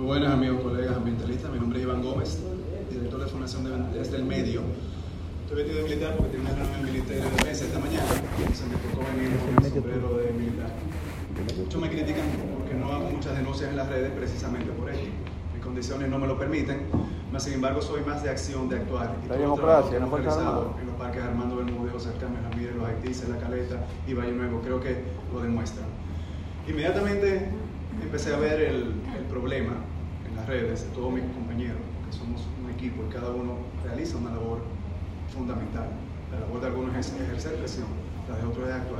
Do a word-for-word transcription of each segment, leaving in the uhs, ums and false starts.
Muy buenas amigos, colegas ambientalistas. Mi nombre es Iván Gómez, director de Fundación de, desde el Medio. Estoy vestido de militar porque tenía una reunión militar de defensa esta mañana, entonces me tocó venir con el sombrero de militar. Muchos me critican porque no hago muchas denuncias en las redes precisamente por ello. Mis condiciones no me lo permiten, mas sin embargo soy más de acción, de actuar. Y la democracia, no falta nada. En los parques Armando Bermúdez, José Carmen Ramírez, Los Haitises, La Caleta y Valle Nuevo, creo que lo demuestran. Inmediatamente empecé a ver el, el problema en las redes de todos mis compañeros, que somos un equipo y cada uno realiza una labor fundamental. La labor de algunos es ejercer presión, la de otros es actuar.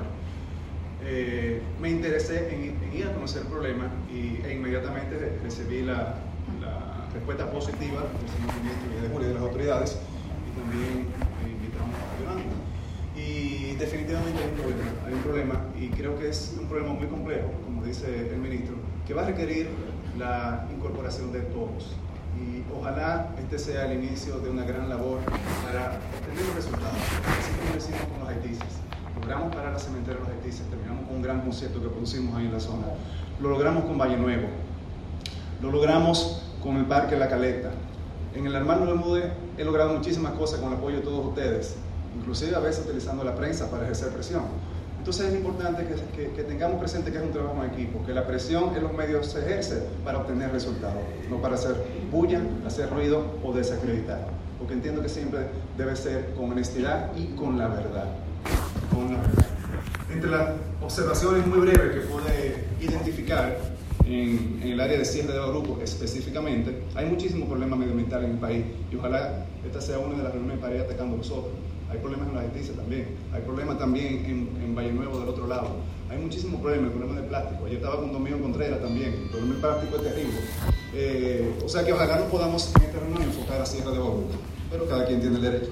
Eh, me interesé en, en ir a conocer el problema y, e inmediatamente recibí la, la respuesta positiva del señor ministro y de Julio y de las autoridades, y también me invitamos a Yolanda. Y definitivamente hay un problema, hay un problema y creo que es un problema muy complejo, como dice el ministro, que va a requerir la incorporación de todos. Y ojalá este sea el inicio de una gran labor para obtener los resultados. Así como lo hicimos con los haitises. Logramos parar la cementera de los haitises, terminamos con un gran concierto que pusimos ahí en la zona. Lo logramos con Valle Nuevo. Lo logramos con el Parque La Caleta. En el Armando Bermúdez he logrado muchísimas cosas con el apoyo de todos ustedes, inclusive a veces utilizando la prensa para ejercer presión. Entonces es importante que, que, que tengamos presente que es un trabajo en equipo, que la presión en los medios se ejerce para obtener resultados, no para hacer bulla, hacer ruido o desacreditar, porque entiendo que siempre debe ser con honestidad y con la verdad. Con la verdad. Entre las observaciones muy breves que pude identificar en, en el área de cierre de grupo específicamente, hay muchísimos problemas medioambientales en el país y ojalá esta sea una de las reuniones para ir atacando nosotros. Hay problemas en los haitises también, hay problemas también en, en Valle Nuevo del otro lado. Hay muchísimos problemas, el problema del plástico. Ayer estaba con Domingo Contreras también, el problema del plástico es terrible. Eh, o sea que ojalá no podamos en esta reunión enfocar a cierre de grupo, pero cada quien tiene el derecho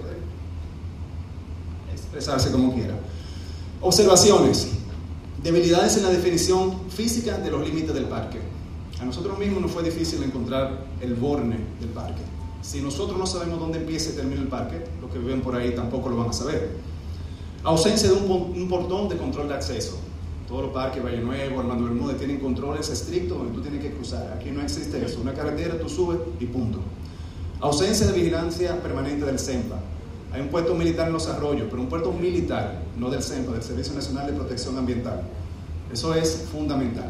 de expresarse como quiera. Observaciones. Debilidades en la definición física de los límites del parque. A nosotros mismos nos fue difícil encontrar el borne del parque. Si nosotros no sabemos dónde empieza y termina el parque, los que viven por ahí tampoco lo van a saber. Ausencia de un, un portón de control de acceso. Todos los parques, Valle Nuevo, Armando Bermúdez, tienen controles estrictos donde tú tienes que cruzar. Aquí no existe eso. Una carretera, tú subes y punto. Ausencia de vigilancia permanente del CEMPA. Hay un puesto militar en Los Arroyos, pero un puesto militar, no del CEMPA, del Servicio Nacional de Protección Ambiental. Eso es fundamental.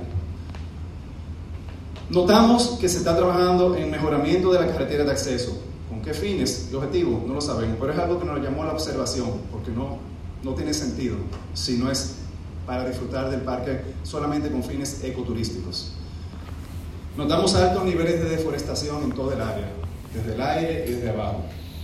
Notamos que se está trabajando en mejoramiento de la carretera de acceso. ¿Con qué fines y objetivos? No lo sabemos, pero es algo que nos llamó a la observación, porque no, no tiene sentido si no es para disfrutar del parque solamente con fines ecoturísticos. Notamos altos niveles de deforestación en todo el área, desde el aire y desde abajo,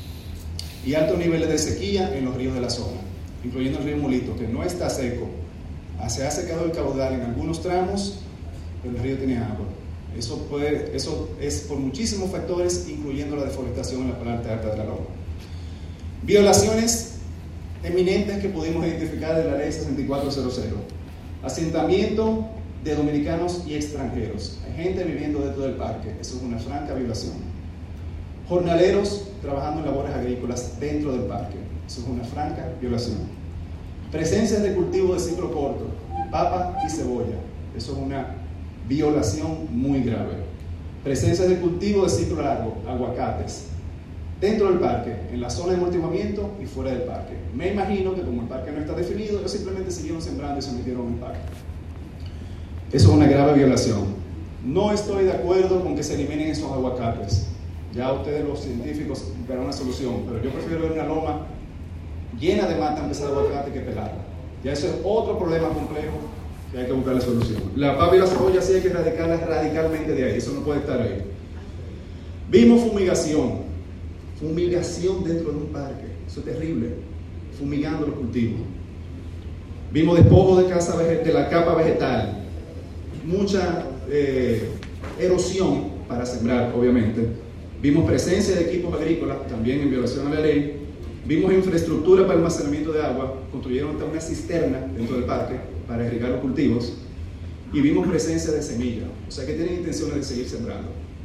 y altos niveles de sequía en los ríos de la zona, incluyendo el río Molito, que no está seco. Se ha secado el caudal en algunos tramos, pero el río tiene agua. Eso, puede, eso es por muchísimos factores, incluyendo la deforestación en la parte alta de la loma. Violaciones eminentes que pudimos identificar de la ley sesenta y cuatro cero cero. Asentamiento de dominicanos y extranjeros. Hay gente viviendo dentro del parque. Eso es una franca violación. Jornaleros trabajando en labores agrícolas dentro del parque. Eso es una franca violación. Presencias de cultivo de ciclo corto, papa y cebolla. Eso es una violación muy grave. Presencia de cultivo de ciclo largo, aguacates, dentro del parque, en la zona de amortiguamiento y fuera del parque. Me imagino que como el parque no está definido, ellos simplemente siguieron sembrando y se metieron en el parque. Eso es una grave violación. No estoy de acuerdo con que se eliminen esos aguacates. Ya ustedes los científicos buscarán una solución, pero yo prefiero ver una loma llena de mata en vez de aguacate que pelarla. Ya eso es otro problema complejo que hay que buscar la solución. La papa y la cebolla sí hay que erradicarlas radicalmente de ahí, eso no puede estar ahí. Vimos fumigación, fumigación dentro de un parque, eso es terrible, fumigando los cultivos. Vimos despojos de, casa, de la capa vegetal, mucha eh, erosión para sembrar, obviamente. Vimos presencia de equipos agrícolas, también en violación a la ley. Vimos infraestructura para almacenamiento de agua, construyeron hasta una cisterna dentro del parque para irrigar los cultivos, y vimos presencia de semilla, o sea que tienen intenciones de seguir sembrando.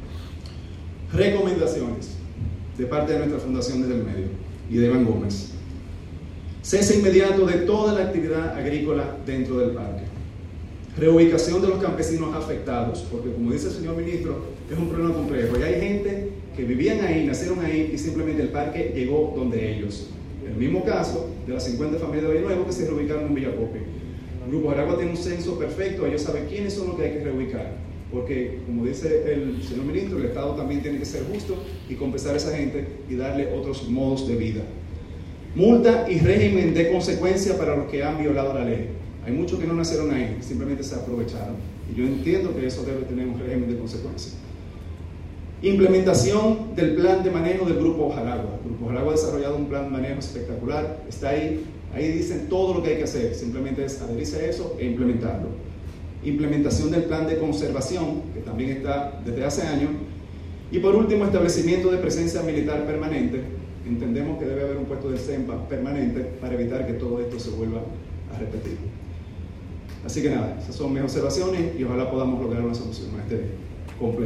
Recomendaciones de parte de nuestra Fundación Desde el Medio y de Iván Gómez. Cese inmediato de toda la actividad agrícola dentro del parque. Reubicación de los campesinos afectados, porque como dice el señor ministro, es un problema complejo. Y hay gente que vivían ahí, nacieron ahí y simplemente el parque llegó donde ellos. El mismo caso de las cincuenta familias de Valle Nuevo que se reubicaron en Villacope. El Grupo Jaragua tiene un censo perfecto, ellos saben quiénes son los que hay que reubicar. Porque, como dice el señor ministro, el Estado también tiene que ser justo y compensar a esa gente y darle otros modos de vida. Multa y régimen de consecuencia para los que han violado la ley. Hay muchos que no nacieron ahí, simplemente se aprovecharon. Y yo entiendo que eso debe tener un régimen de consecuencia. Implementación del plan de manejo del Grupo Jaragua. El Grupo Jaragua ha desarrollado un plan de manejo espectacular. Está ahí, ahí dicen todo lo que hay que hacer. Simplemente es adherirse a eso e implementarlo. Implementación del plan de conservación, que también está desde hace años. Y por último, establecimiento de presencia militar permanente. Entendemos que debe haber un puesto del CEMPA permanente para evitar que todo esto se vuelva a repetir. Así que nada, esas son mis observaciones y ojalá podamos lograr una solución a este complejo.